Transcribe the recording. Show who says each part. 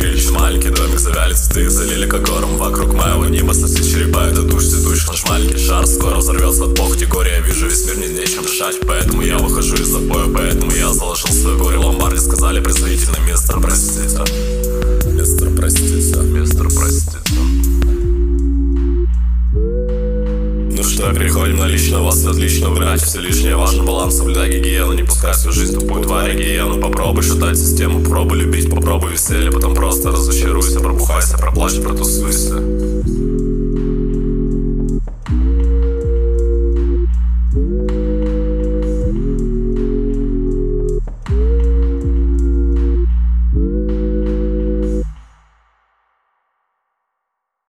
Speaker 1: крылья, маленький домик, завяли цветы, залили как гором. Вокруг моего неба сносит черепа, это душ цветущих. Наш маленький шар скоро взорвется от похоти горя. Я вижу весь мир, не нечем дышать, поэтому я выхожу из запоя. Поэтому я заложил свое горе в ломбарде. Сказали презрительно: мистер, простите. Мистер, простите. Мистер, простите. Ну что, переходим на лично, вас отлично убирать все лишнее, важно баланс, соблюдай гигиену. Не пускай свою жизнь тупую тварь гиену. Попробуй считать систему, попробуй любить, попробуй веселье. Потом просто разочаруйся, пробухайся, проплачь, протусуйся.